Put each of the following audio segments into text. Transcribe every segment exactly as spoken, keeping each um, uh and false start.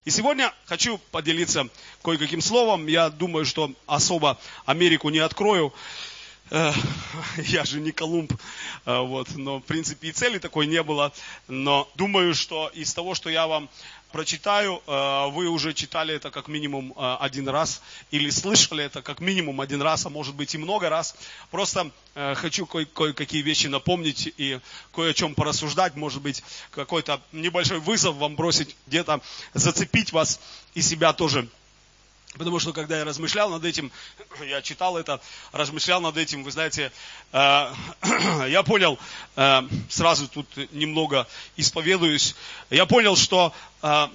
И сегодня хочу поделиться кое-каким словом. Я думаю, что особо Америку не открою. Я же не Колумб, вот, но в принципе и цели такой не было. Но думаю, что из того, что я вам прочитаю, вы уже читали это как минимум один раз, или слышали это как минимум один раз, а может быть и много раз. Просто хочу кое- кое-какие вещи напомнить и кое о чем порассуждать, может быть какой-то небольшой вызов вам бросить, где-то зацепить вас и себя тоже. Потому что, когда я размышлял над этим, я читал это, размышлял над этим, вы знаете, э, я понял, э, сразу тут немного исповедуюсь, я понял, что э,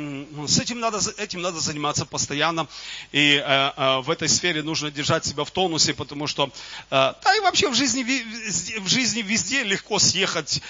с этим надо, этим надо заниматься постоянно, и э, э, в этой сфере нужно держать себя в тонусе, потому что, э, да и вообще в жизни, в жизни везде легко съехать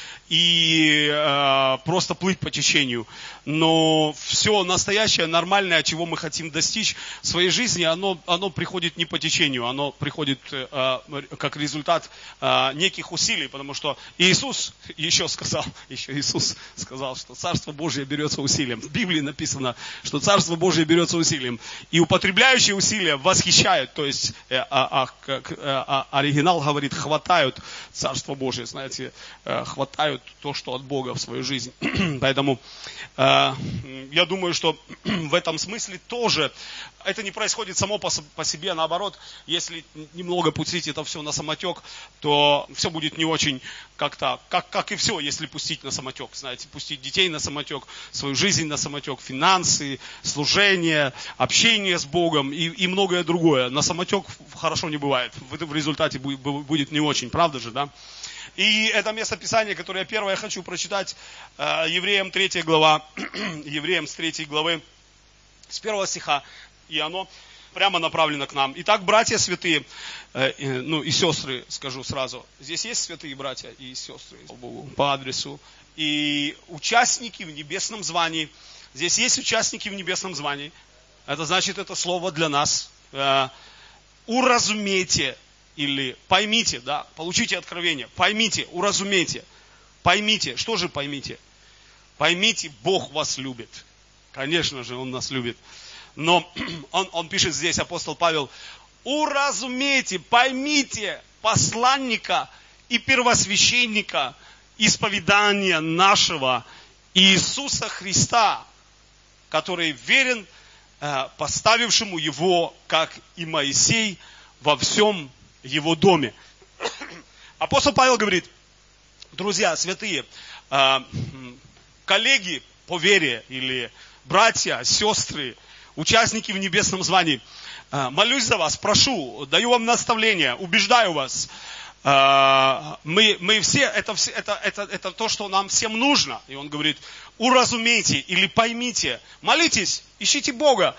и э, просто плыть по течению, но все настоящее, нормальное, чего мы хотим достичь, в своей жизни, оно, оно приходит не по течению, оно приходит э, как результат э, неких усилий, потому что Иисус еще сказал, еще Иисус сказал, что Царство Божие берется усилием. В Библии написано, что Царство Божие берется усилием. И употребляющие усилия восхищают, то есть э, а, а, как, а, оригинал говорит, хватают Царство Божие, знаете, э, хватают то, что от Бога в свою жизнь. Поэтому э, я думаю, что в этом смысле тоже это не происходит само по, по себе, наоборот, если немного пустить это все на самотек, то все будет не очень как-то, как, как и все, если пустить на самотек, знаете, пустить детей на самотек, свою жизнь на самотек, финансы, служение, общение с Богом и, и многое другое. На самотек хорошо не бывает, в, в результате будет, будет не очень, правда же, да? И это местописание, которое я первое хочу прочитать, Евреям третья глава, Евреям с третьей главы, с первого стиха, и оно прямо направлено к нам. Итак, братья святые, э, э, ну и сестры, скажу сразу. Здесь есть святые братья и сестры, слава Богу, по адресу. И участники в небесном звании. Здесь есть участники в небесном звании. Это значит, это слово для нас. Э, уразумейте или поймите, да, получите откровение. Поймите, уразумейте. Поймите, что же поймите? Поймите, Бог вас любит. Конечно же, Он нас любит. Но он, он пишет здесь, апостол Павел, уразумейте, поймите посланника и первосвященника исповедания нашего Иисуса Христа, который верен э, поставившему его, как и Моисей, во всем его доме. Апостол Павел говорит, друзья, святые, э, коллеги по вере или братья, сестры, участники в небесном звании, молюсь за вас, прошу, даю вам наставление, убеждаю вас. Мы, мы все, это, это, это, это то, что нам всем нужно. И он говорит, уразумейте или поймите, молитесь, ищите Бога,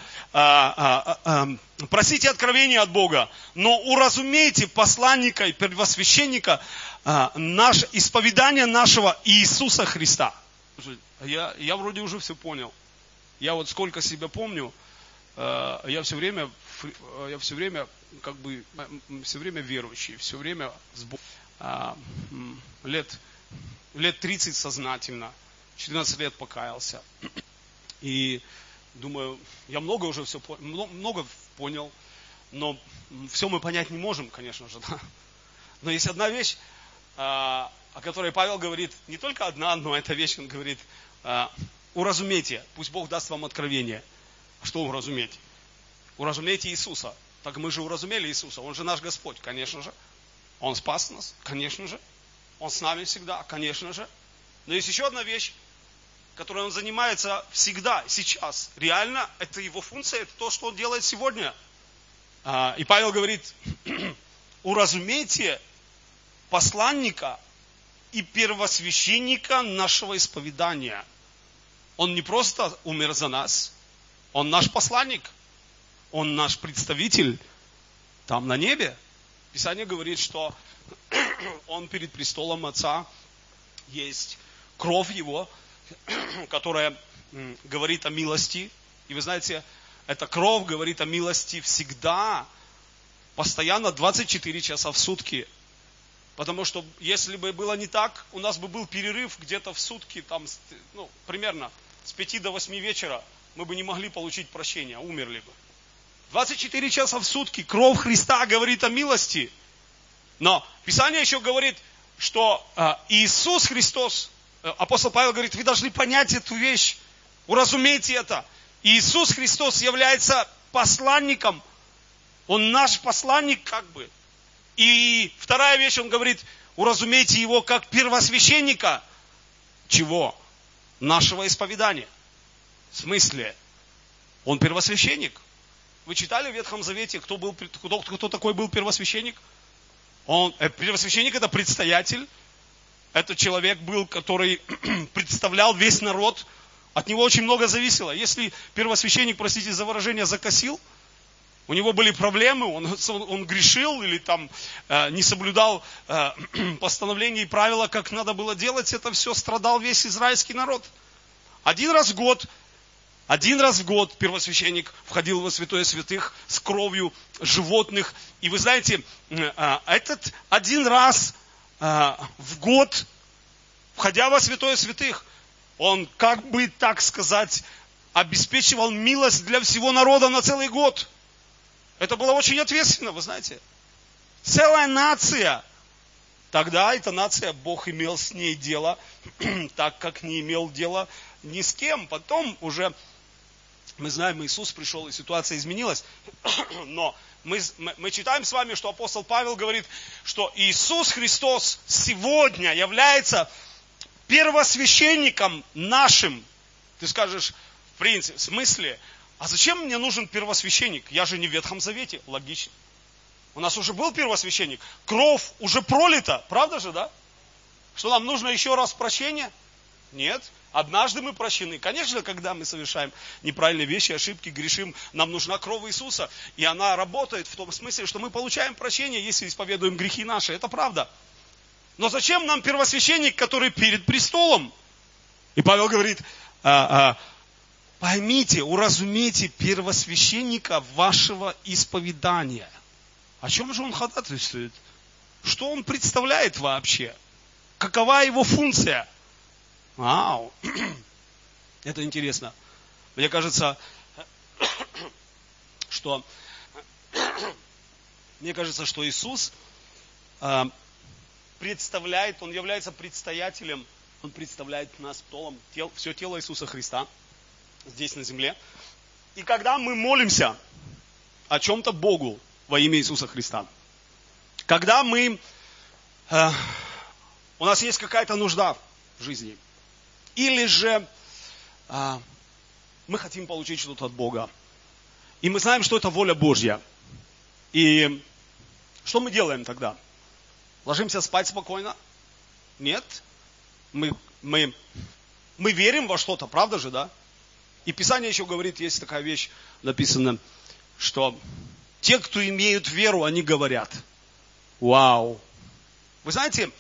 просите откровения от Бога, но уразумейте посланника и первосвященника наше, исповедание нашего Иисуса Христа. Я, я вроде уже все понял. Я вот сколько себя помню, я все время, я все время, как бы, все время верующий, все время с Богом. Лет, лет тридцать сознательно, четырнадцать лет покаялся. И думаю, я много уже все понял, много понял, но все мы понять не можем, конечно же. Да? Но есть одна вещь, о которой Павел говорит, не только одна, но эта вещь, он говорит, уразумейте, пусть Бог даст вам откровение. Что уразуметь? Уразумейте Иисуса. Так мы же уразумели Иисуса. Он же наш Господь, конечно же. Он спас нас, конечно же. Он с нами всегда, конечно же. Но есть еще одна вещь, которой Он занимается всегда, сейчас. Реально, это Его функция, это то, что Он делает сегодня. И Павел говорит, уразумейте посланника и первосвященника нашего исповедания. Он не просто умер за нас, Он наш посланник, Он наш представитель там на небе. Писание говорит, что Он перед престолом Отца, есть кровь Его, которая говорит о милости. И вы знаете, эта кровь говорит о милости всегда, постоянно, двадцать четыре часа в сутки. Потому что если бы было не так, у нас бы был перерыв где-то в сутки, там, ну, примерно с пяти до восьми вечера. мы бы не могли получить прощение, умерли бы. двадцать четыре часа в сутки кровь Христа говорит о милости. Но Писание еще говорит, что Иисус Христос, апостол Павел говорит, вы должны понять эту вещь, уразумейте это. Иисус Христос является посланником, Он наш посланник как бы. И вторая вещь, Он говорит, уразумейте Его как первосвященника. Чего? Нашего исповедания. В смысле? Он первосвященник. Вы читали в Ветхом Завете, кто, был, кто, кто такой был первосвященник? Он, первосвященник это предстоятель. Это человек был, который представлял весь народ. От него очень много зависело. Если первосвященник, простите за выражение, закосил, у него были проблемы, он, он грешил или там э, не соблюдал э, постановления и правила, как надо было делать, это все страдал весь израильский народ. Один раз в год, один раз в год первосвященник входил во святое святых с кровью животных. И вы знаете, э, этот один раз э, в год, входя во святое святых, он, как бы так сказать, обеспечивал милость для всего народа на целый год. Это было очень ответственно, вы знаете. Целая нация. Тогда эта нация, Бог имел с ней дело, так как не имел дела ни с кем. Потом уже, мы знаем, Иисус пришел, и ситуация изменилась. Но мы, мы, мы читаем с вами, что апостол Павел говорит, что Иисус Христос сегодня является первосвященником нашим. Ты скажешь, в принципе, в смысле, а зачем мне нужен первосвященник? Я же не в Ветхом Завете. Логично. У нас уже был первосвященник. Кровь уже пролита. Правда же, да? Что нам нужно еще раз прощение? Нет. Однажды мы прощены. Конечно, когда мы совершаем неправильные вещи, ошибки, грешим, нам нужна кровь Иисуса. И она работает в том смысле, что мы получаем прощение, если исповедуем грехи наши. Это правда. Но зачем нам первосвященник, который перед престолом? И Павел говорит, а, а, поймите, уразумейте первосвященника вашего исповедания. О чем же он ходатайствует? Что он представляет вообще? Какова его функция? Вау! Это интересно. Мне кажется, что, мне кажется, что Иисус представляет, Он является предстоятелем, Он представляет нас толом, тел, все тело Иисуса Христа здесь на земле. И когда мы молимся о чем-то Богу во имя Иисуса Христа, когда мы, э, у нас есть какая-то нужда в жизни, или же э, мы хотим получить что-то от Бога, и мы знаем, что это воля Божья, и что мы делаем тогда? Ложимся спать спокойно? Нет. Мы, мы, мы верим во что-то, правда же, да? И Писание еще говорит, есть такая вещь, написана, что те, кто имеют веру, они говорят. Вау! Вы знаете,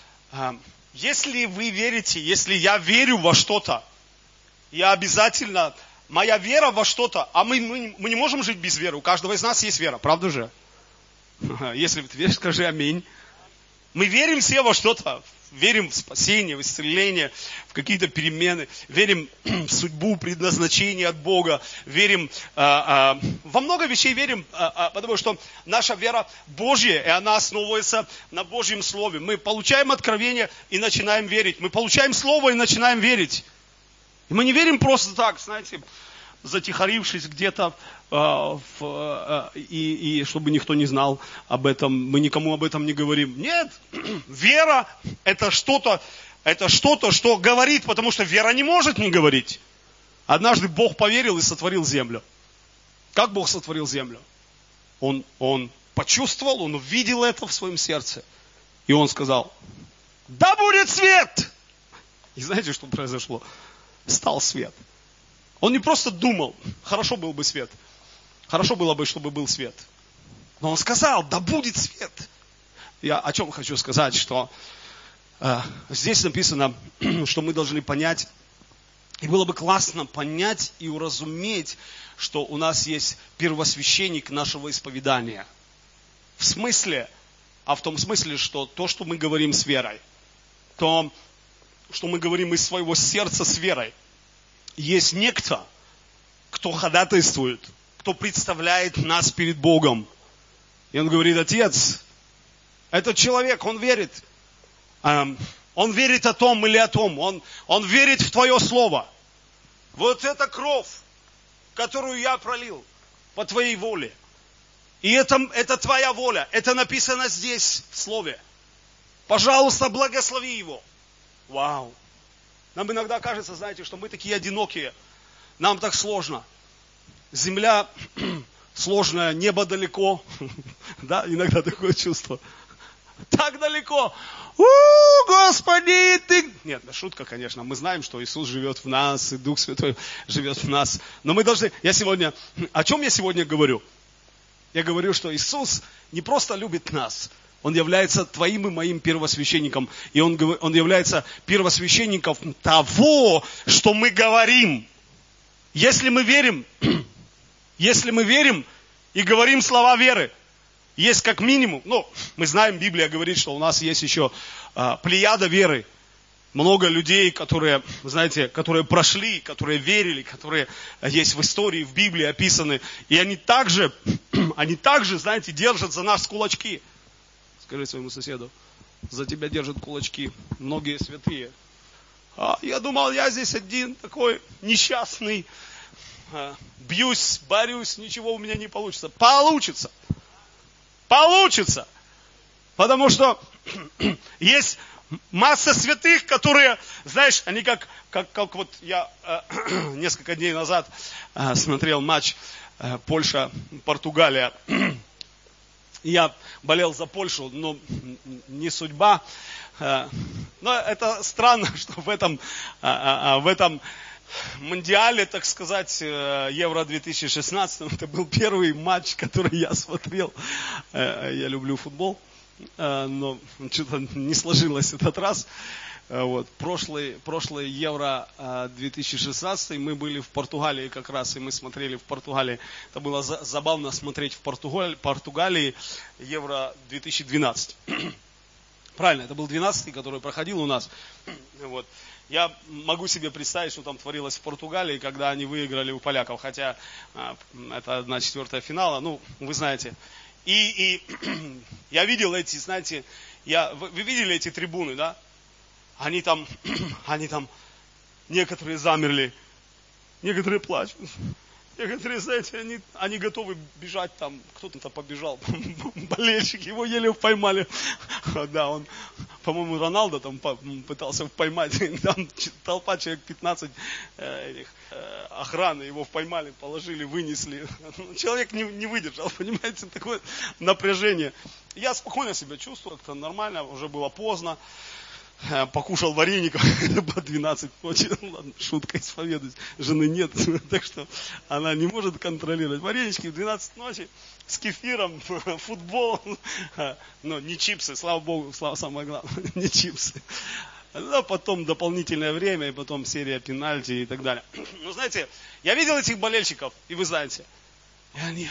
если вы верите, если я верю во что-то, я обязательно, моя вера во что-то, а мы, мы, мы не можем жить без веры, у каждого из нас есть вера, правда же? Если ты веришь, скажи аминь. Мы верим все во что-то. Верим в спасение, в исцеление, в какие-то перемены. Верим в судьбу, предназначение от Бога. Верим, а, а, во много вещей верим, а, а, потому что наша вера Божья, и она основывается на Божьем Слове. Мы получаем откровение и начинаем верить. Мы получаем Слово и начинаем верить. И мы не верим просто так, знаете, затихарившись где-то, э, в, э, и, и чтобы никто не знал об этом, мы никому об этом не говорим. Нет, вера это что-то, это что-то, что говорит, потому что вера не может не говорить. Однажды Бог поверил и сотворил землю. Как Бог сотворил землю? Он, он почувствовал, он увидел это в своем сердце. И он сказал, да будет свет! И знаете, что произошло? Стал свет. Он не просто думал, хорошо был бы свет. Хорошо было бы, чтобы был свет. Но он сказал, да будет свет. Я о чем хочу сказать, что э, здесь написано, что мы должны понять, и было бы классно понять и уразуметь, что у нас есть первосвященник нашего исповедания. В смысле, а в том смысле, что то, что мы говорим с верой, то, что мы говорим из своего сердца с верой, есть некто, кто ходатайствует, кто представляет нас перед Богом. И он говорит: Отец, этот человек, он верит. Он верит о том или о том. Он, он верит в Твое Слово. Вот эта кровь, которую я пролил по Твоей воле. И это, это Твоя воля. Это написано здесь, в Слове. Пожалуйста, благослови его. Вау. Нам иногда кажется, знаете, что мы такие одинокие. Нам так сложно. Земля сложная, небо далеко. Да, иногда такое чувство. Так далеко. У, Господи, Ты... Нет, шутка, конечно. Мы знаем, что Иисус живет в нас, и Дух Святой живет в нас. Но мы должны... Я сегодня... О чем я сегодня говорю? Я говорю, что Иисус не просто любит нас. Он является твоим и моим первосвященником. И Он, он является первосвященником того, что мы говорим. Если мы верим... Если мы верим и говорим слова веры, есть как минимум, ну, мы знаем, Библия говорит, что у нас есть еще а, плеяда веры. Много людей, которые, знаете, которые прошли, которые верили, которые есть в истории, в Библии описаны. И они также, они также, знаете, держат за нас кулачки. Скажи своему соседу: за тебя держат кулачки многие святые. А я думал, я здесь один такой несчастный. Бьюсь, борюсь, ничего у меня не получится. Получится. Получится. Потому что есть масса святых, которые, знаешь, они как, как, как вот я э, несколько дней назад э, смотрел матч э, Польша-Португалия. Я болел за Польшу, но не судьба. Э, но это странно, что в этом, э, э, в этом Мундиале, так сказать, Евро две тысячи шестнадцать, это был первый матч, который я смотрел. Я люблю футбол, но что-то не сложилось этот раз. Вот. Прошлый, прошлый Евро две тысячи шестнадцать мы были в Португалии как раз, и мы смотрели в Португалии. Это было за, забавно смотреть в Португалии, Португалии Евро две тысячи двенадцать. Правильно, это был двенадцатый, который проходил у нас. Вот. Я могу себе представить, что там творилось в Португалии, когда они выиграли у поляков, хотя а, это одна четвертая финала, ну, вы знаете. И, и я видел эти, знаете, я, вы, вы видели эти трибуны, да? Они там, они там, некоторые замерли, некоторые плачут. Некоторые, знаете, они, они готовы бежать там, кто-то побежал, болельщик, его еле поймали. Да, он, по-моему, Роналдо там пытался поймать, там толпа, человек пятнадцать э, э, охраны, его поймали, положили, вынесли. Человек не, не выдержал, понимаете, такое напряжение. Я спокойно себя чувствую, как-то нормально, уже было поздно. Покушал вареников, это было двенадцать ночи, ладно, шутка, исповедуюсь, жены нет, так что она не может контролировать. Варенички в двенадцать ночи с кефиром, футбол, но не чипсы, слава Богу, слава, самое главное, не чипсы. А потом дополнительное время, и потом серия пенальти и так далее. Ну, знаете, я видел этих болельщиков, и вы знаете, и они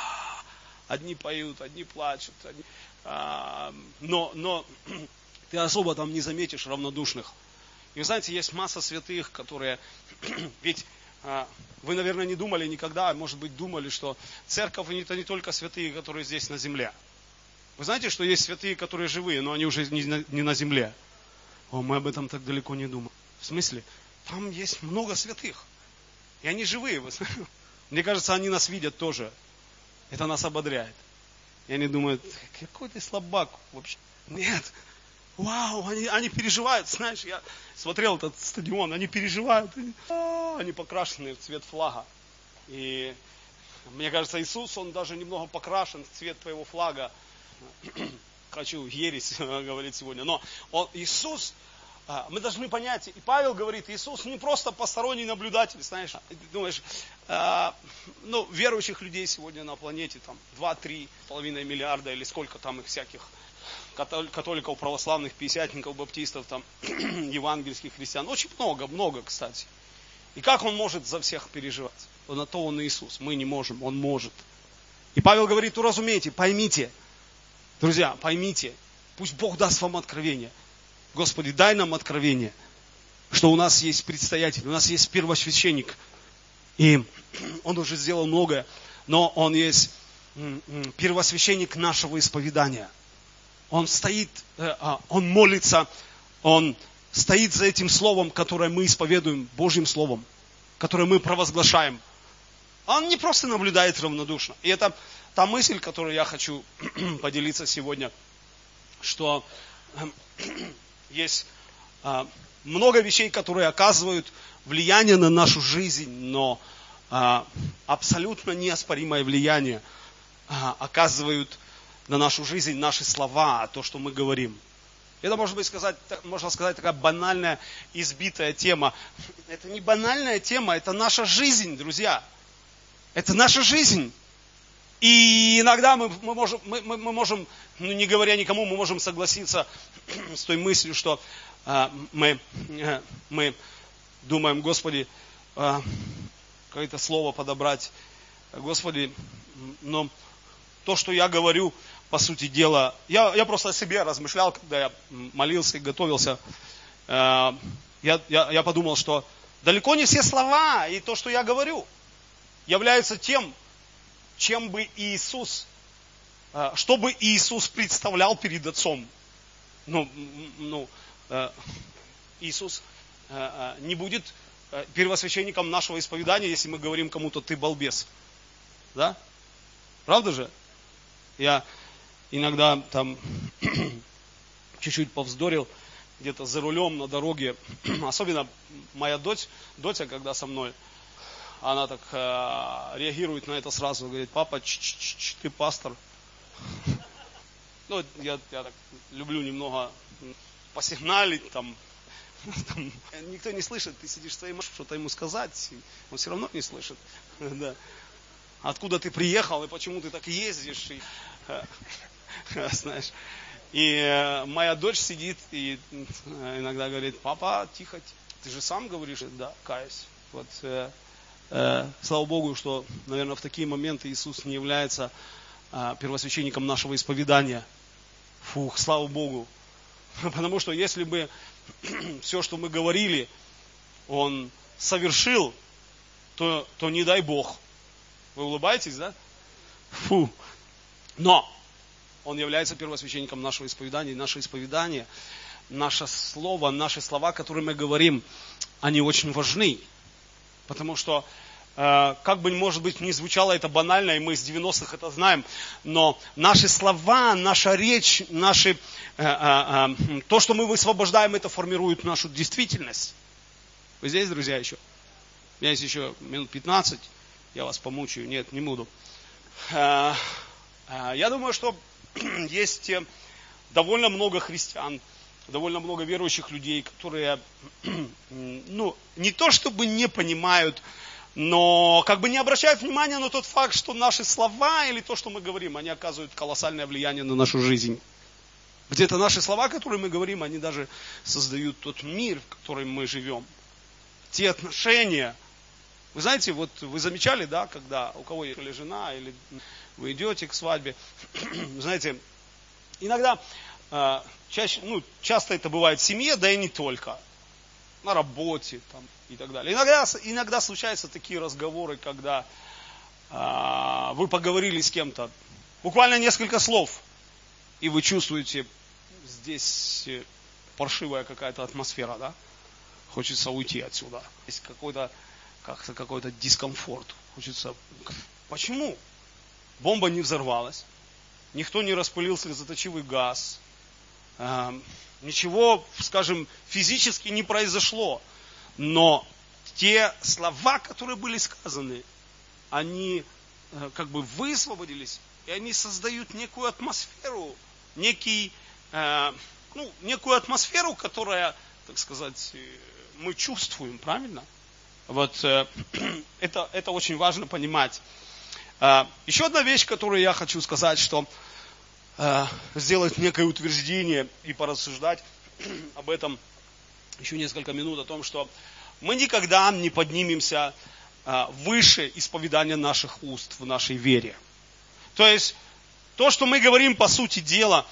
одни поют, одни плачут, одни, а, но, но ты особо там не заметишь равнодушных. И вы знаете, есть масса святых, которые... Ведь а, вы, наверное, не думали никогда, может быть, думали, что церковь это не только святые, которые здесь на земле. Вы знаете, что есть святые, которые живые, но они уже не на, не на земле. О, мы об этом так далеко не думали. В смысле? Там есть много святых. И они живые. Вы знаете? Мне кажется, они нас видят тоже. Это нас ободряет. И они думают: какой ты слабак вообще. Нет. Вау, они, они переживают, знаешь, я смотрел этот стадион, они переживают, они, они покрашены в цвет флага. И мне кажется, Иисус, Он даже немного покрашен в цвет твоего флага. Хочу ересь говорить сегодня, но он, Иисус, мы должны понять, и Павел говорит, Иисус не просто посторонний наблюдатель, знаешь, ты думаешь, ну, верующих людей сегодня на планете там два-три с половиной миллиарда или сколько там их всяких, католиков, православных, пятидесятников, баптистов, там, евангельских христиан. Очень много, много, кстати. И как Он может за всех переживать? На то Он Иисус. Мы не можем, Он может. И Павел говорит: уразумейте, поймите. Друзья, поймите. Пусть Бог даст вам откровение. Господи, дай нам откровение, что у нас есть предстоятель, у нас есть первосвященник. И Он уже сделал многое, но Он есть первосвященник нашего исповедания. Он стоит, Он молится, Он стоит за этим словом, которое мы исповедуем, Божьим словом, которое мы провозглашаем. Он не просто наблюдает равнодушно. И это та мысль, которую я хочу поделиться сегодня, что есть много вещей, которые оказывают влияние на нашу жизнь, но абсолютно неоспоримое влияние оказывают на нашу жизнь наши слова, то, что мы говорим. Это, может быть, сказать, можно сказать, такая банальная, избитая тема. Это не банальная тема, это наша жизнь, друзья. Это наша жизнь. И иногда мы, мы можем, мы, мы можем, ну, не говоря никому, мы можем согласиться с той мыслью, что э, мы, э, мы думаем, Господи, э, какое-то слово подобрать. Господи, но то, что я говорю, по сути дела, я, я просто о себе размышлял, когда я молился и готовился. Э, я, я, я подумал, что далеко не все слова и то, что я говорю, являются тем, чем бы Иисус, что бы Иисус представлял перед Отцом. Ну, ну, Иисус не будет первосвященником нашего исповедания, если мы говорим кому-то: ты балбес. Да? Правда же? Я иногда там чуть-чуть повздорил, где-то за рулем на дороге. Особенно моя дочь, доча, когда со мной, она так э, реагирует на это сразу, говорит: папа, ч-ч-ч, ты пастор. Ну, я, я так люблю немного посигналить, там, там, никто не слышит, ты сидишь своей машине, что-то ему сказать, он все равно не слышит. Да. Откуда ты приехал и почему ты так ездишь, и, э, знаешь. И э, моя дочь сидит и э, иногда говорит: папа, тихо, ты же сам говоришь. Да, каюсь. Вот, э, э, слава Богу, что, наверное, в такие моменты Иисус не является э, первосвященником нашего исповедания. Фух, слава Богу. Потому что если бы все, что мы говорили, Он совершил, то, то не дай Бог. Вы улыбаетесь, да? Фу. Но Он является первосвященником нашего исповедания. И наше исповедание, наше слово, наши слова, которые мы говорим, они очень важны. Потому что, э, как бы, может быть, не звучало это банально, и мы с девяностых это знаем, но наши слова, наша речь, наши, э, э, э, то, что мы высвобождаем, это формирует нашу действительность. Вы здесь, друзья, еще? У меня есть еще минут пятнадцать. Я вас помучаю. Нет, не буду. Я думаю, что есть довольно много христиан, довольно много верующих людей, которые, ну, не то чтобы не понимают, но как бы не обращают внимания на тот факт, что наши слова или то, что мы говорим, они оказывают колоссальное влияние на нашу жизнь. Где-то наши слова, которые мы говорим, они даже создают тот мир, в котором мы живем. Те отношения. Вы знаете, вот вы замечали, да, когда у кого есть жена, или вы идете к свадьбе, знаете, иногда, э, чаще, ну, часто это бывает в семье, да и не только, на работе там, и так далее. Иногда, иногда случаются такие разговоры, когда э, вы поговорили с кем-то, буквально несколько слов, и вы чувствуете, здесь паршивая какая-то атмосфера, да, хочется уйти отсюда, есть какой-то как-то какой-то дискомфорт. Хочется. Почему? Бомба не взорвалась, никто не распылил слезоточивый газ, э, ничего, скажем, физически не произошло. Но те слова, которые были сказаны, они э, как бы высвободились, и они создают некую атмосферу, некий, э, ну, некую атмосферу, которая, так сказать, мы чувствуем, правильно? Вот э, это, это очень важно понимать. Э, еще одна вещь, которую я хочу сказать, что э, сделать некое утверждение и порассуждать об этом еще несколько минут, о том, что мы никогда не поднимемся э, выше исповедания наших уст в нашей вере. То есть, то, что мы говорим, по сути дела,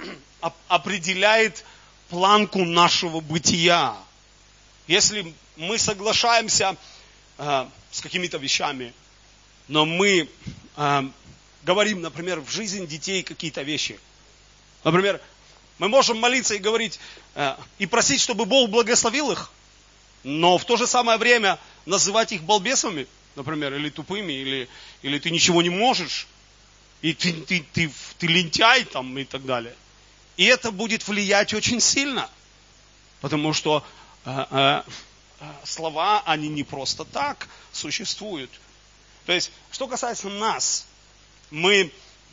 определяет планку нашего бытия. Если мы соглашаемся э, с какими-то вещами, но мы э, говорим, например, в жизнь детей какие-то вещи. Например, мы можем молиться и говорить, э, и просить, чтобы Бог благословил их, но в то же самое время называть их балбесами, например, или тупыми, или, или ты ничего не можешь, и ты, ты, ты, ты лентяй там и так далее. И это будет влиять очень сильно, потому что э, э, слова, они не просто так существуют. То есть, что касается нас, мы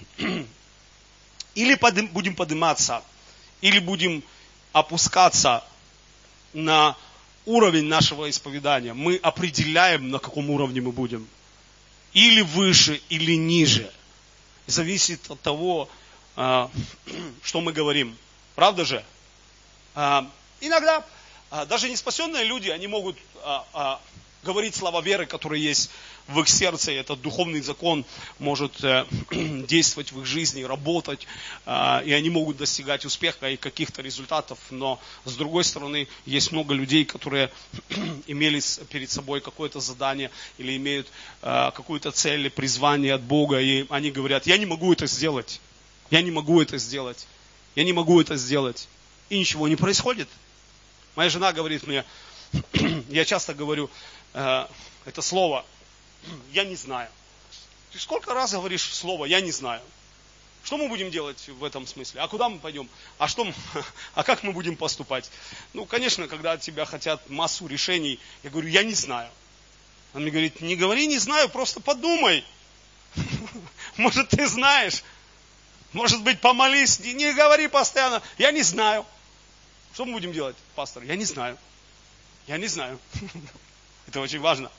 или подым, будем подниматься, или будем опускаться на уровень нашего исповедания. Мы определяем, на каком уровне мы будем. Или выше, или ниже. Зависит от того, что мы говорим. Правда же? Иногда даже неспасенные люди, они могут говорить слова веры, которые есть в их сердце. Этот духовный закон может действовать в их жизни, работать. И они могут достигать успеха и каких-то результатов. Но с другой стороны, есть много людей, которые имели перед собой какое-то задание или имеют какую-то цель, призвание от Бога. И они говорят, я не могу это сделать. Я не могу это сделать. Я не могу это сделать. И ничего не происходит. Моя жена говорит мне, я часто говорю э, это слово, я не знаю. Ты сколько раз говоришь слово, я не знаю. Что мы будем делать в этом смысле? А куда мы пойдем? А, что, мы, а как мы будем поступать? Ну, конечно, когда от тебя хотят массу решений, я говорю, я не знаю. Он мне говорит, не говори не знаю, просто подумай. Может, ты знаешь. Может быть, помолись, не говори постоянно, я не знаю. Что мы будем делать, пастор? Я не знаю. Я не знаю. Это очень важно.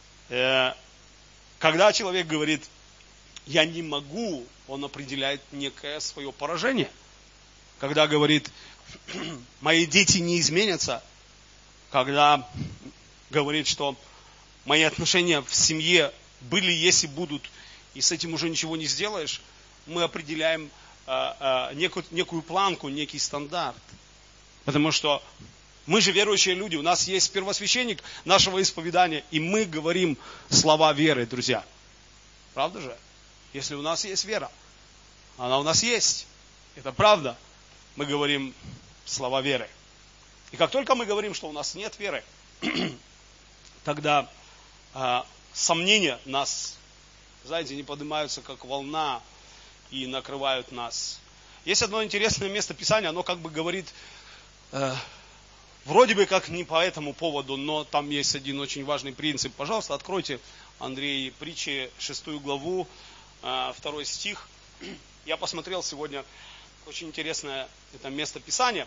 Когда человек говорит, я не могу, он определяет некое свое поражение. Когда говорит, мои дети не изменятся, когда говорит, что мои отношения в семье были, есть и будут, и с этим уже ничего не сделаешь, мы определяем некую, некую планку, некий стандарт. Потому что мы же верующие люди, у нас есть первосвященник нашего исповедания, и мы говорим слова веры, друзья. Правда же? Если у нас есть вера, она у нас есть, это правда, мы говорим слова веры. И как только мы говорим, что у нас нет веры, тогда э, сомнения нас, знаете, не поднимаются как волна и накрывают нас. Есть одно интересное место Писания, оно как бы говорит, э, вроде бы как не по этому поводу, но там есть один очень важный принцип. Пожалуйста, откройте, Андрей, притчи, шестую главу, э, второй стих. Я посмотрел сегодня очень интересное это место Писания.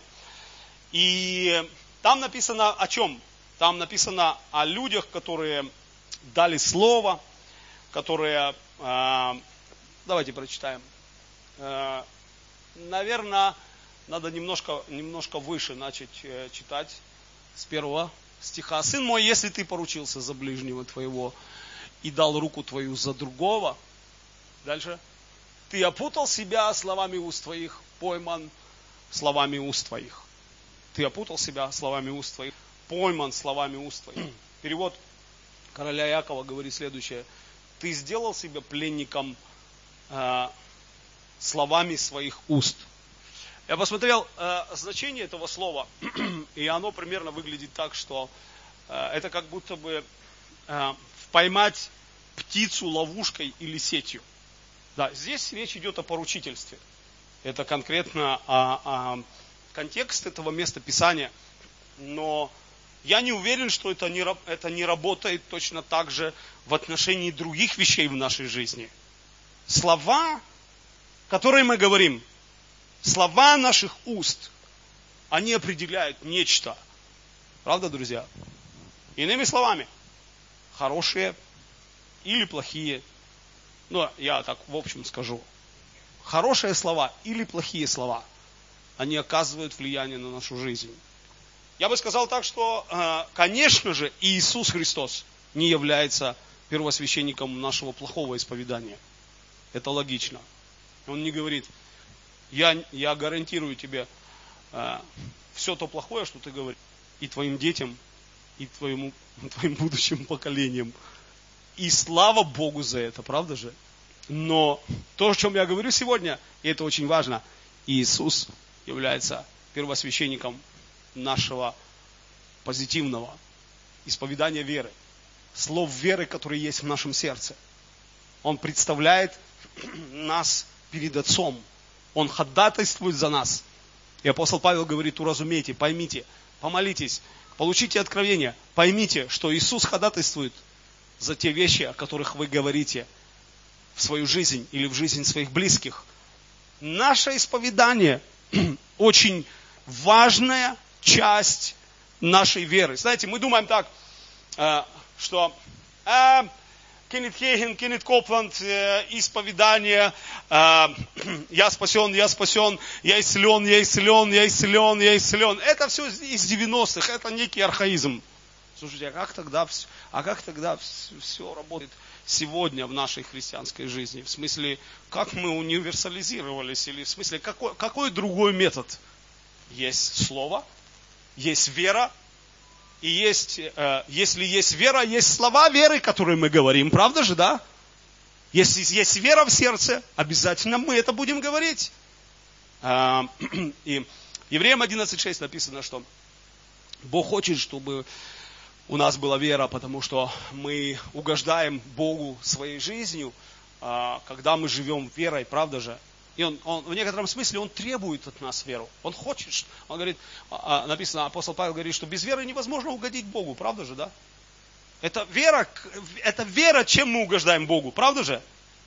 И там написано о чем? Там написано о людях, которые дали слово, которые... Э, давайте прочитаем. Э, наверное, надо немножко, немножко выше начать э, читать с первого стиха. «Сын мой, если ты поручился за ближнего твоего и дал руку твою за другого...» Дальше. «Ты опутал себя словами уст твоих, пойман словами уст твоих». Ты опутал себя словами уст твоих, пойман словами уст твоих. Перевод короля Иакова говорит следующее. Ты сделал себя пленником э, словами своих уст. Я посмотрел э, значение этого слова, и оно примерно выглядит так, что э, это как будто бы э, поймать птицу ловушкой или сетью. Да, здесь речь идет о поручительстве. Это конкретно о, о контекст этого места Писания. Но я не уверен, что это не, это не работает точно так же в отношении других вещей в нашей жизни. Слова, которые мы говорим, слова наших уст, они определяют нечто. Правда, друзья? Иными словами, хорошие или плохие. Ну, я так в общем скажу. Хорошие слова или плохие слова, они оказывают влияние на нашу жизнь. Я бы сказал так, что, конечно же, Иисус Христос не является первосвященником нашего плохого исповедания. Это логично. Он не говорит, я, я гарантирую тебе все то плохое, что ты говоришь, и твоим детям, и твоему, твоим будущим поколениям. И слава Богу за это, правда же? Но то, о чем я говорю сегодня, и это очень важно, Иисус является первосвященником нашего позитивного исповедания веры. Слов веры, которые есть в нашем сердце. Он представляет нас перед Отцом. Он ходатайствует за нас. И апостол Павел говорит: уразумейте, поймите, помолитесь, получите откровение, поймите, что Иисус ходатайствует за те вещи, о которых вы говорите в свою жизнь или в жизнь своих близких. Наше исповедание очень важная часть нашей веры. Знаете, мы думаем так, что Кеннет Хейген, Кеннет Копланд, исповедание, я спасен, я спасен, я исцелен, я исцелен, я исцелен, я исцелен. Это все из девяностых, это некий архаизм. Слушайте, а как тогда, а как тогда все работает сегодня в нашей христианской жизни? В смысле, как мы универсализировались? Или в смысле, какой, какой другой метод? Есть слово, есть вера, и есть, э, если есть вера, есть слова веры, которые мы говорим, правда же, да? Если есть вера в сердце, обязательно мы это будем говорить. Э, и Евреям одиннадцать шесть написано, что Бог хочет, чтобы у нас была вера, потому что мы угождаем Богу своей жизнью, э, когда мы живем верой, правда же? И он, он, в некотором смысле он требует от нас веру. Он хочет, он говорит, написано, апостол Павел говорит, что без веры невозможно угодить Богу, правда же, да? Это вера, это вера, чем мы угождаем Богу, правда же?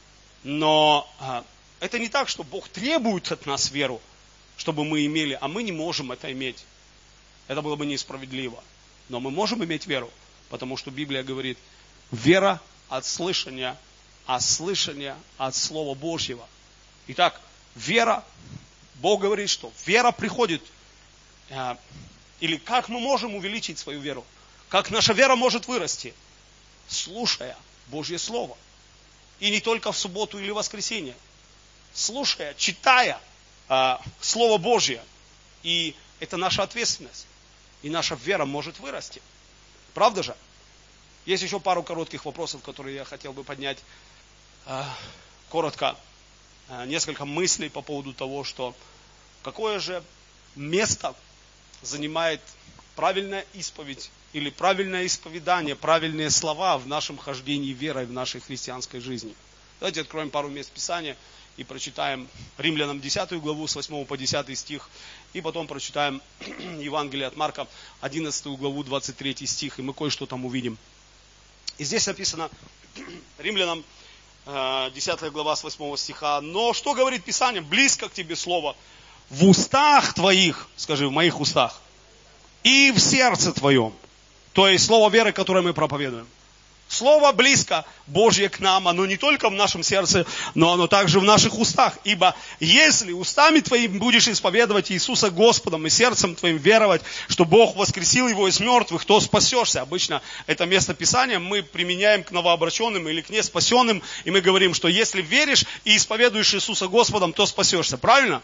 Но это не так, что Бог требует от нас веру, чтобы мы имели, а мы не можем это иметь. Это было бы несправедливо. Но мы можем иметь веру, потому что Библия говорит, вера от слышания, а слышание от Слова Божьего. Итак, вера, Бог говорит, что вера приходит, э, или как мы можем увеличить свою веру, как наша вера может вырасти, слушая Божье Слово. И не только в субботу или воскресенье, слушая, читая э, Слово Божье. И это наша ответственность, и наша вера может вырасти. Правда же? Есть еще пару коротких вопросов, которые я хотел бы поднять э, коротко. Несколько мыслей по поводу того, что какое же место занимает правильная исповедь или правильное исповедание, правильные слова в нашем хождении верой в нашей христианской жизни. Давайте откроем пару мест Писания и прочитаем Римлянам десятую главу с восьмого по десятый стих, и потом прочитаем Евангелие от Марка одиннадцатую главу двадцать третий стих, и мы кое-что там увидим. И здесь написано Римлянам десятая глава с восьмого стиха. Но что говорит Писание? Близко к тебе слово. В устах твоих, скажи, в моих устах, и в сердце твоем. То есть слово веры, которое мы проповедуем. Слово близко Божье к нам, оно не только в нашем сердце, но оно также в наших устах. Ибо если устами твоими будешь исповедовать Иисуса Господом и сердцем твоим веровать, что Бог воскресил Его из мертвых, то спасешься. Обычно это место Писания мы применяем к новообращенным или к неспасенным, и мы говорим, что если веришь и исповедуешь Иисуса Господом, то спасешься. Правильно?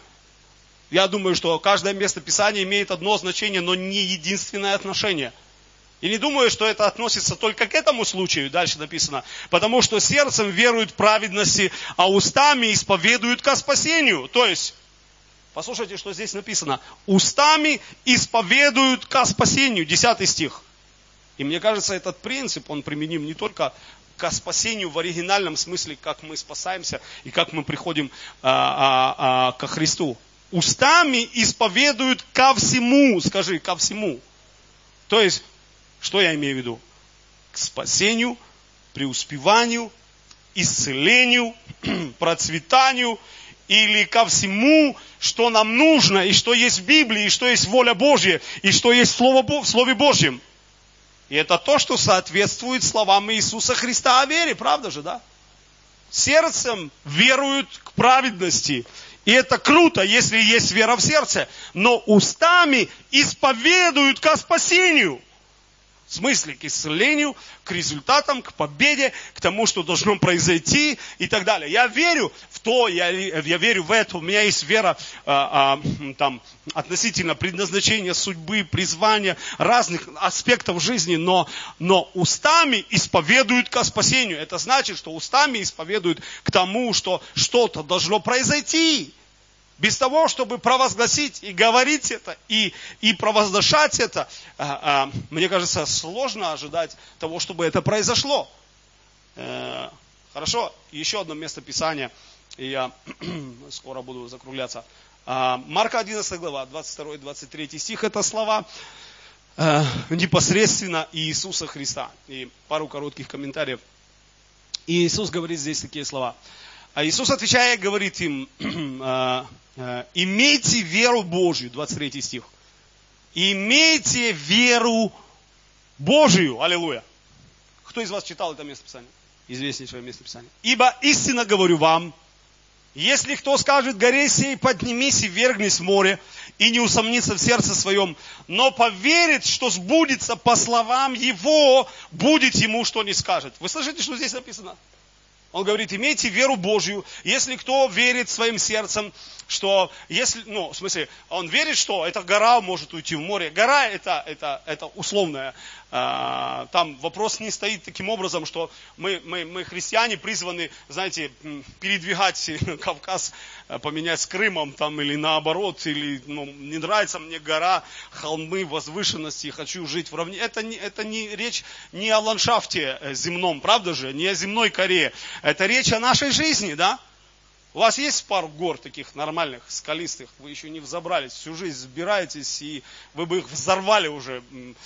Я думаю, что каждое место Писания имеет одно значение, но не единственное отношение. И не думаю, что это относится только к этому случаю, дальше написано, потому что сердцем веруют в праведности, а устами исповедуют ко спасению. То есть, послушайте, что здесь написано, устами исповедуют ко спасению, десятый стих. И мне кажется, этот принцип, он применим не только ко спасению в оригинальном смысле, как мы спасаемся и как мы приходим а, а, а, ко Христу. Устами исповедуют ко всему, скажи, ко всему. То есть, что я имею в виду? К спасению, преуспеванию, исцелению, процветанию или ко всему, что нам нужно, и что есть в Библии, и что есть воля Божья, и что есть Слово, в Слове Божьем. И это то, что соответствует словам Иисуса Христа о вере, правда же, да? Сердцем веруют к праведности. И это круто, если есть вера в сердце. Но устами исповедуют ко спасению. В смысле, к исцелению, к результатам, к победе, к тому, что должно произойти и так далее. Я верю в то, я, я верю в это, у меня есть вера а, а, там, относительно предназначения, судьбы, призвания, разных аспектов жизни, но, но устами исповедуют ко спасению. Это значит, что устами исповедуют к тому, что что-то должно произойти. Без того, чтобы провозгласить и говорить это, и, и провозглашать это, а, а, мне кажется, сложно ожидать того, чтобы это произошло. Э, хорошо, еще одно место Писания, и я скоро буду закругляться. А, Марка одиннадцатая глава, двадцать второй двадцать третий стих, это слова э, непосредственно Иисуса Христа. И пару коротких комментариев. И Иисус говорит здесь такие слова. А Иисус, отвечая, говорит им, э, э, имейте веру Божью, двадцать третий стих. Имейте веру Божию, аллилуйя. Кто из вас читал это местописание? Известнейшее местописание. Ибо истинно говорю вам, если кто скажет горе сей, поднимись и вергнись в море, и не усомнится в сердце своем, но поверит, что сбудется по словам его, будет ему, что не скажет. Вы слышите, что здесь написано? Он говорит, имейте веру Божью, если кто верит своим сердцем, что, если, ну, в смысле, он верит, что эта гора может уйти в море. Гора это, это, это условная. Там вопрос не стоит таким образом, что мы, мы, мы христиане призваны, знаете, передвигать Кавказ, поменять с Крымом там, или наоборот, или ну, не нравится мне гора, холмы, возвышенности, хочу жить в равнине. Это не, это не речь не о ландшафте земном, правда же, не о земной коре. Это речь о нашей жизни, да? У вас есть пару гор таких нормальных, скалистых, вы еще не взобрались, всю жизнь взбираетесь, и вы бы их взорвали уже,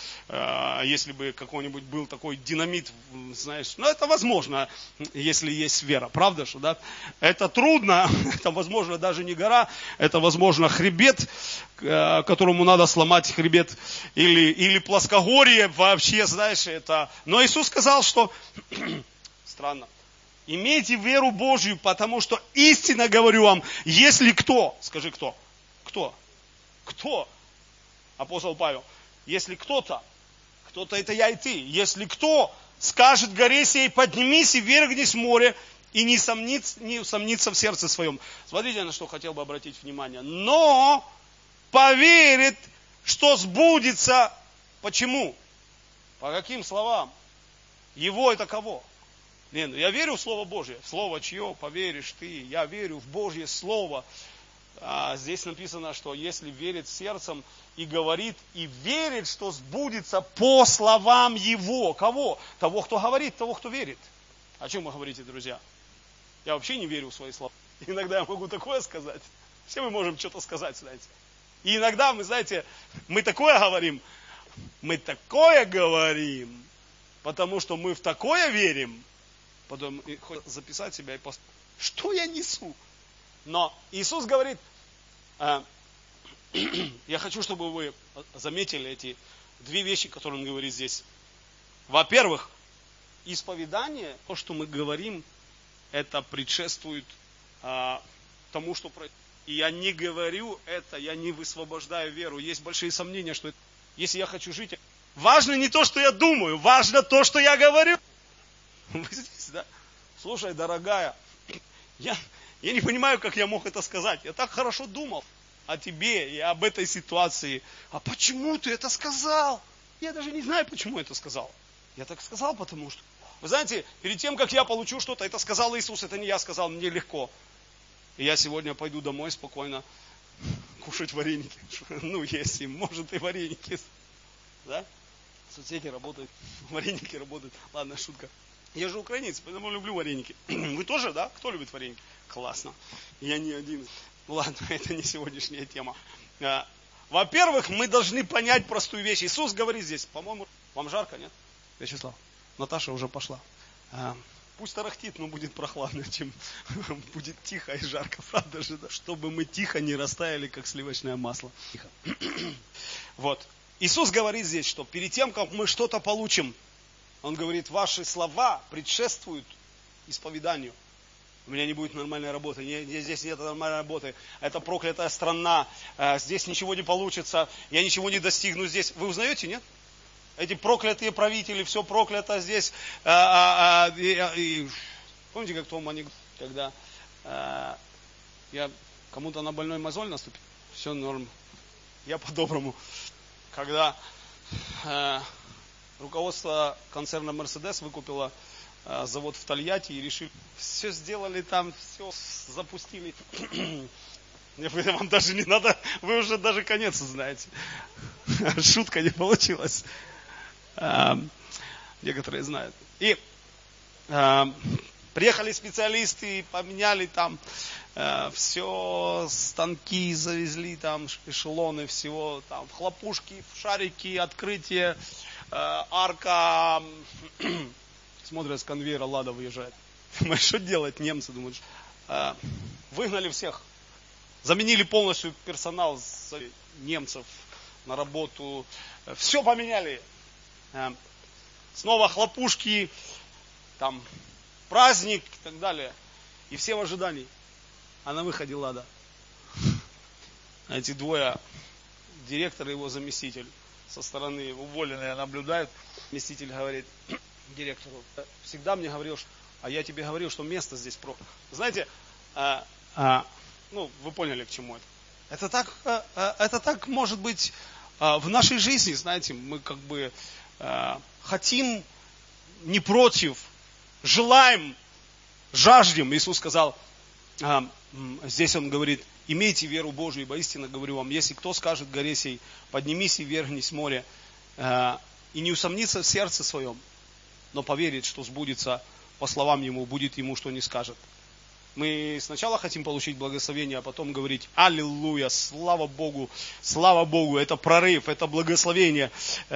если бы какой-нибудь был такой динамит, знаешь. Но это возможно, если есть вера, правда же, да? Это трудно, это возможно даже не гора, это возможно хребет, которому надо сломать хребет, или, или плоскогорье вообще, знаешь, это... Но Иисус сказал, что... Странно. Имейте веру Божью, потому что истинно говорю вам, если кто, скажи кто, кто, кто, апостол Павел, если кто-то, кто-то это я и ты, если кто скажет горе сей, поднимись и вергнись в море, и не сомнится, не усомнится в сердце своем. Смотрите, на что хотел бы обратить внимание. Но поверит, что сбудется. Почему? По каким словам? Его это кого? Не, ну я верю в Слово Божье. Слово чье, поверишь ты. Я верю в Божье Слово. А здесь написано, что если верит сердцем и говорит, и верит, что сбудется по словам Его. Кого? Того, кто говорит, того, кто верит. О чем вы говорите, друзья? Я вообще не верю в свои слова. Иногда я могу такое сказать. Все мы можем что-то сказать, знаете. И иногда мы, знаете, мы такое говорим. Мы такое говорим, потому что мы в такое верим. Потом записать себя и поставить. Что я несу? Но Иисус говорит, э, я хочу, чтобы вы заметили эти две вещи, которые Он говорит здесь. Во-первых, исповедание, то, что мы говорим, это предшествует э, тому, что происходит. И я не говорю это, я не высвобождаю веру. Есть большие сомнения, что это, если я хочу жить... Важно не то, что я думаю, важно то, что я говорю. Вы здесь, да? Слушай, дорогая, я, я не понимаю, как я мог это сказать. Я так хорошо думал о тебе и об этой ситуации. А почему ты это сказал? Я даже не знаю, почему я это сказал. Я так сказал, потому что... Вы знаете, перед тем, как я получу что-то, это сказал Иисус, это не я сказал, мне легко. И я сегодня пойду домой спокойно кушать вареники. Ну, если, может, и вареники. Да? Соцсети работают, вареники работают. Ладно, шутка. Я же украинец, поэтому люблю вареники. Вы тоже, да? Кто любит вареники? Классно. Я не один. Ладно, это не сегодняшняя тема. Во-первых, мы должны понять простую вещь. Иисус говорит здесь, по-моему, вам жарко, нет? Вячеслав, Наташа уже пошла. Пусть тарахтит, но будет прохладно, чем будет тихо и жарко, правда же? Да? Чтобы мы тихо не растаяли, как сливочное масло. Тихо. Вот. Иисус говорит здесь, что перед тем, как мы что-то получим, Он говорит, ваши слова предшествуют исповеданию. У меня не будет нормальной работы, здесь нет нормальной работы, это проклятая страна, здесь ничего не получится, я ничего не достигну здесь. Вы узнаете, нет? эти проклятые правители, все проклято здесь. А, а, а, и, и, помните, как в том анекдоте, когда а, я кому-то на больной мозоль наступил? Все норм. Я по-доброму. Когда а, руководство концерна Mercedes выкупило а, завод в Тольятти и решили, все сделали там, все запустили. Вам даже не надо, вы уже даже конец знаете. Шутка не получилась. А, некоторые знают. И а, приехали специалисты, поменяли там а, все, станки завезли, там эшелоны всего, там в хлопушки, в шарики, открытие, а, арка. Смотрят, с конвейера Лада выезжает. Думаешь, что делать? Немцы думают. А, выгнали всех. Заменили полностью персонал с немцев на работу. Все поменяли. Снова хлопушки, там праздник и так далее. И все в ожидании. А на выходе Лада. Эти двое, директор и его заместитель, со стороны уволенные наблюдают. Заместитель говорит директору: всегда мне говорил, что, а я тебе говорил, что место здесь проклято. Знаете, а, а, ну, вы поняли, к чему это. Это так, это так может быть в нашей жизни, знаете, мы как бы хотим, не против, желаем, жаждем. Иисус сказал, здесь Он говорит, имейте веру Божию, ибо истинно говорю вам, если кто скажет горе сей, поднимись и вергнись в море, и не усомнится в сердце своем, но поверит, что сбудется по словам ему, будет ему, что не скажет. Мы сначала хотим получить благословение, а потом говорить: аллилуйя, слава Богу, слава Богу, это прорыв, это благословение.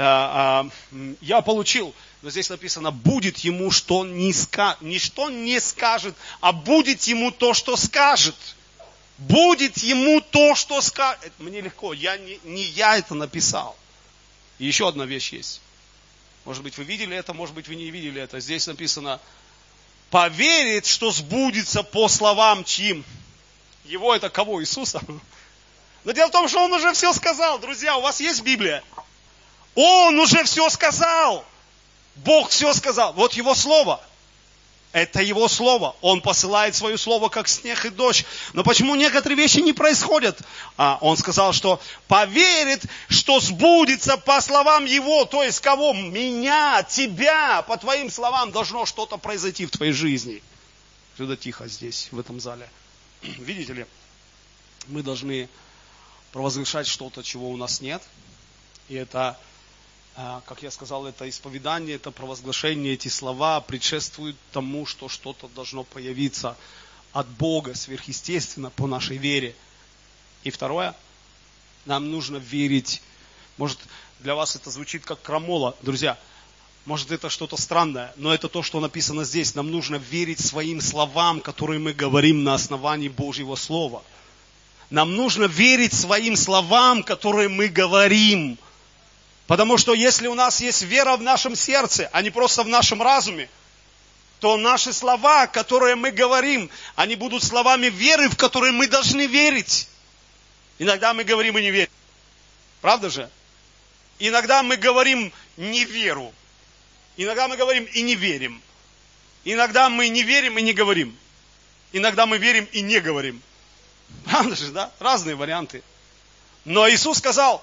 Я получил, но здесь написано, будет ему, что не скажет, не что не скажет, а будет ему то, что скажет. Будет ему то, что скажет. Мне легко, я не, не я это написал. И еще одна вещь есть. Может быть, вы видели это, может быть, вы не видели это. Здесь написано: поверит, что сбудется по словам чьим. Его это кого? Иисуса? Но дело в том, что Он уже все сказал. Друзья, у вас есть Библия? Он уже все сказал. Бог все сказал. Вот Его Слово. Это Его Слово. Он посылает Свое Слово, как снег и дождь. Но почему некоторые вещи не происходят? А, Он сказал, что поверит, что сбудется по словам Его. То есть кого? Меня, тебя. По Твоим словам должно что-то произойти в твоей жизни. Сюда тихо здесь, в этом зале. Видите ли? Мы должны провозглашать что-то, чего у нас нет. И это, как я сказал, это исповедание, это провозглашение, эти слова предшествуют тому, что что-то должно появиться от Бога сверхъестественно по нашей вере. И второе, нам нужно верить. Может, для вас это звучит как крамола, друзья. Может, это что-то странное, но это то, что написано здесь. Нам нужно верить своим словам, которые мы говорим на основании Божьего Слова. Нам нужно верить своим словам, которые мы говорим. Потому что если у нас есть вера в нашем сердце, а не просто в нашем разуме, то наши слова, которые мы говорим, они будут словами веры, в которые мы должны верить. Иногда мы говорим и не верим. Правда же? Иногда мы говорим не веру. Иногда мы говорим и не верим. Иногда мы не верим и не говорим. Иногда мы верим и не говорим. Правда же, да? Разные варианты. Но Иисус сказал: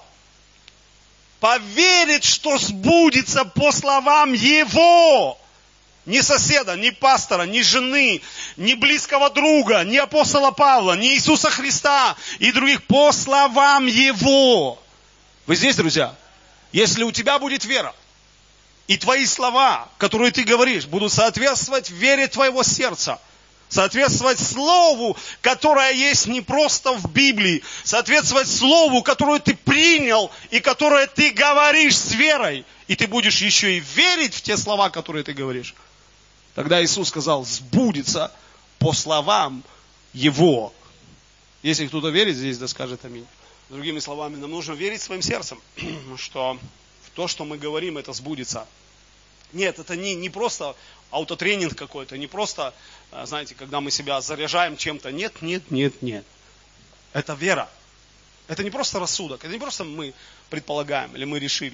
поверит, что сбудется по словам Его. Ни соседа, ни пастора, ни жены, ни близкого друга, ни апостола Павла, ни Иисуса Христа и других. По словам Его. Вы здесь, друзья? Если у тебя будет вера, и твои слова, которые ты говоришь, будут соответствовать вере твоего сердца, соответствовать Слову, которое есть не просто в Библии, соответствовать Слову, которое ты принял и которое ты говоришь с верой, и ты будешь еще и верить в те слова, которые ты говоришь, тогда Иисус сказал: сбудется по словам Его. Если кто-то верит здесь, да скажет аминь. Другими словами, нам нужно верить своим сердцем, что то, что мы говорим, это сбудется. Нет, это не, не просто аутотренинг какой-то, не просто, знаете, когда мы себя заряжаем чем-то. Нет, нет, нет, нет. Это вера. Это не просто рассудок, это не просто мы предполагаем или мы решили.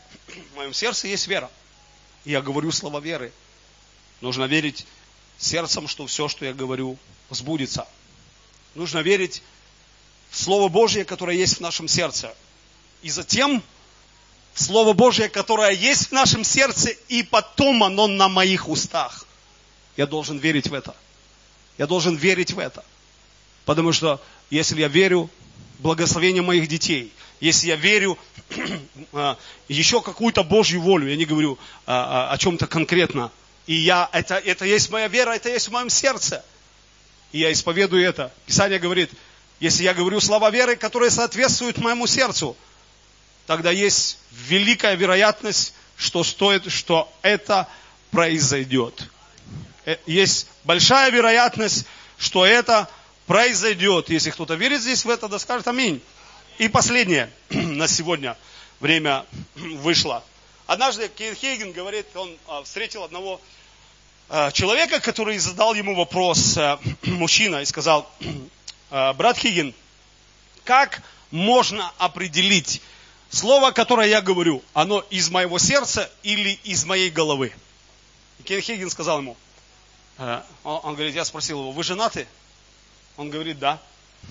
В моем сердце есть вера. И я говорю слова веры. Нужно верить сердцем, что все, что я говорю, сбудется. Нужно верить в Слово Божье, которое есть в нашем сердце. И затем в Слово Божье, которое есть в нашем сердце, и потом оно на моих устах. Я должен верить в это. Я должен верить в это. Потому что если я верю в благословение моих детей, если я верю в еще какую-то Божью волю, я не говорю о чем-то конкретно, и я, это, это есть моя вера, это есть в моем сердце, и я исповедую это. Писание говорит, если я говорю слова веры, которые соответствуют моему сердцу, тогда есть великая вероятность, что, стоит, что это произойдет. Есть большая вероятность, что это произойдет. Если кто-то верит здесь в это, да скажет аминь. И последнее на сегодня время вышло. Однажды Кейн Хейген говорит, он встретил одного человека, который задал ему вопрос, мужчина, и сказал, брат Хейген, как можно определить слово, которое я говорю, оно из моего сердца или из моей головы? И Кейн Хейген сказал ему, он, он говорит, я спросил его, вы женаты? Он говорит, да.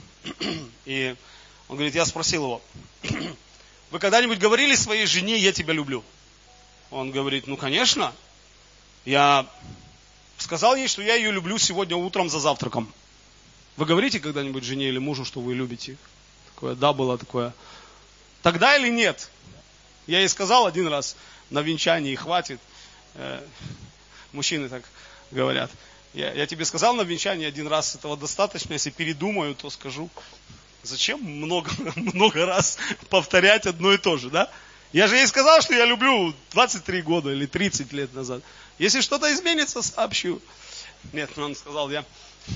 И он говорит, я спросил его, вы когда-нибудь говорили своей жене, я тебя люблю? Он говорит, ну конечно. Я сказал ей, что я ее люблю сегодня утром за завтраком. Вы говорите когда-нибудь жене или мужу, что вы любите? Такое, да, было такое. Тогда или нет? Я ей сказал один раз на венчании, хватит. Э, мужчины так говорят. Я, я тебе сказал на венчании один раз, этого достаточно. Если передумаю, то скажу. Зачем много, много раз повторять одно и то же, да? Я же ей сказал, что я люблю двадцать три года или тридцать лет назад. Если что-то изменится, сообщу. Нет, он сказал, я...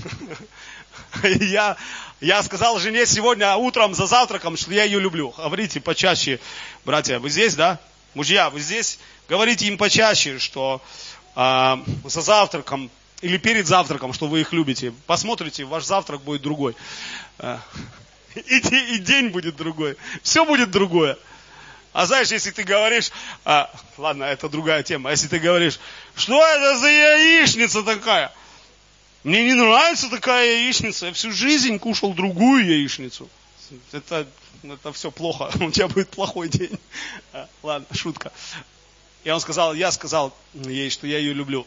я, я сказал жене сегодня утром за завтраком, что я ее люблю. Говорите почаще, братья, вы здесь, да? Мужья, вы здесь? Говорите им почаще, что э, за завтраком или перед завтраком, что вы их любите. Посмотрите, ваш завтрак будет другой. Э, и, и день будет другой. Все будет другое. А знаешь, если ты говоришь, а, ладно, это другая тема, если ты говоришь, что это за яичница такая? Мне не нравится такая яичница, я всю жизнь кушал другую яичницу. Это, это все плохо, у тебя будет плохой день. А, ладно, шутка. И он сказал, я сказал ей, что я ее люблю.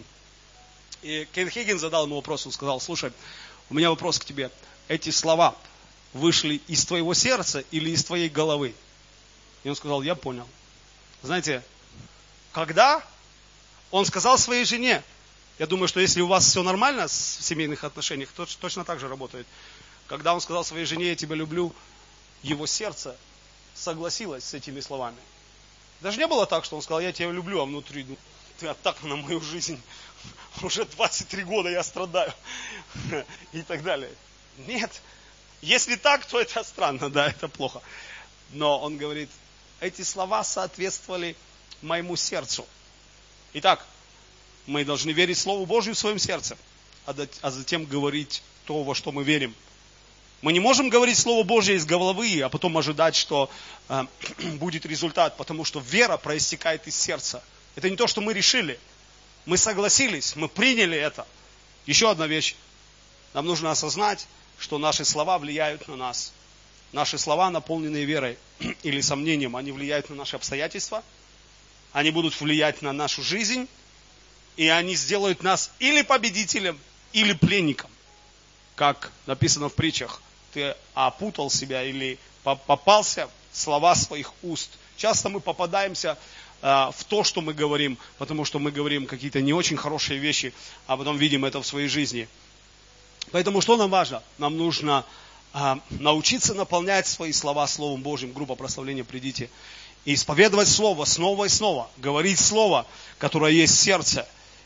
И Кейн Хейген задал ему вопрос, он сказал, слушай, у меня вопрос к тебе. Эти слова вышли из твоего сердца или из твоей головы? И он сказал, я понял. Знаете, когда он сказал своей жене, я думаю, что если у вас все нормально в семейных отношениях, то точно так же работает. Когда он сказал своей жене, я тебя люблю, его сердце согласилось с этими словами. Даже не было так, что он сказал, я тебя люблю, а внутри, ну, ты атака на мою жизнь. Уже двадцать три года я страдаю. И так далее. Нет. Если так, то это странно, да, это плохо. Но он говорит, эти слова соответствовали моему сердцу. Итак, мы должны верить Слову Божию в своем сердце, а затем говорить то, во что мы верим. Мы не можем говорить Слово Божие из головы, а потом ожидать, что э, будет результат, потому что вера проистекает из сердца. Это не то, что мы решили. Мы согласились, мы приняли это. Еще одна вещь. Нам нужно осознать, что наши слова влияют на нас. Наши слова, наполненные верой или сомнением, они влияют на наши обстоятельства, они будут влиять на нашу жизнь, и они сделают нас или победителем, или пленником. Как написано в притчах, ты опутал себя или попался в слова своих уст. Часто мы попадаемся в то, что мы говорим, потому что мы говорим какие-то не очень хорошие вещи, а потом видим это в своей жизни. Поэтому что нам важно? Нам нужно научиться наполнять свои слова Словом Божьим. Группа прославления, придите. И исповедовать Слово снова и снова. Говорить Слово, которое есть в сердце.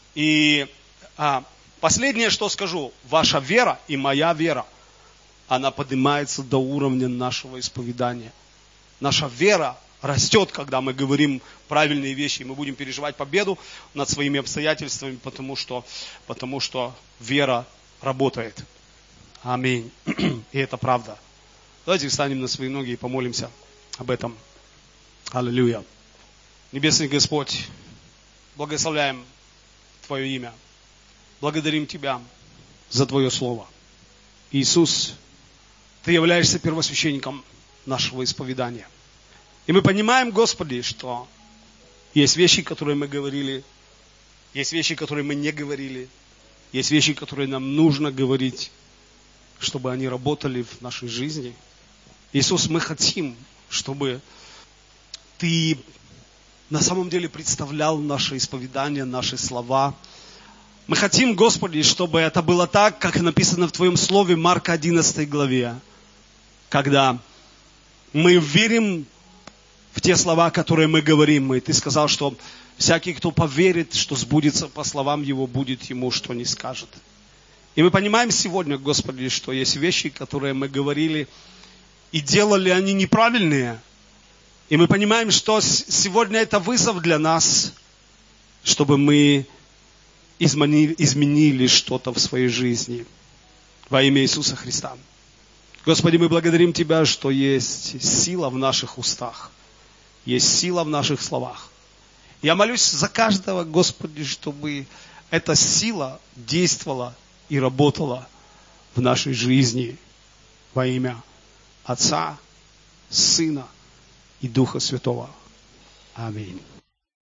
И а, последнее, что скажу. Ваша вера и моя вера, она поднимается до уровня нашего исповедания. Наша вера растет, когда мы говорим правильные вещи. И мы будем переживать победу над своими обстоятельствами, потому что, потому что вера работает. Аминь. И это правда. Давайте встанем на свои ноги и помолимся об этом. Аллилуйя. Небесный Господь, благословляем Твое имя. Благодарим Тебя за Твое Слово. Иисус, Ты являешься первосвященником нашего исповедания. И мы понимаем, Господи, что есть вещи, которые мы говорили, есть вещи, которые мы не говорили, есть вещи, которые нам нужно говорить, чтобы они работали в нашей жизни. Иисус, мы хотим, чтобы Ты на самом деле представлял наше исповедание, наши слова. Мы хотим, Господи, чтобы это было так, как написано в Твоем Слове, Марка одиннадцатой главе, когда мы верим в те слова, которые мы говорим. И Ты сказал, что всякий, кто поверит, что сбудется по словам Его, будет ему, что не скажет. И мы понимаем сегодня, Господи, что есть вещи, которые мы говорили, и делали они неправильные. И мы понимаем, что сегодня это вызов для нас, чтобы мы изменили, изменили что-то в своей жизни. Во имя Иисуса Христа. Господи, мы благодарим Тебя, что есть сила в наших устах. Есть сила в наших словах. Я молюсь за каждого, Господи, чтобы эта сила действовала и работала в нашей жизни во имя Отца, Сына и Духа Святого. Аминь.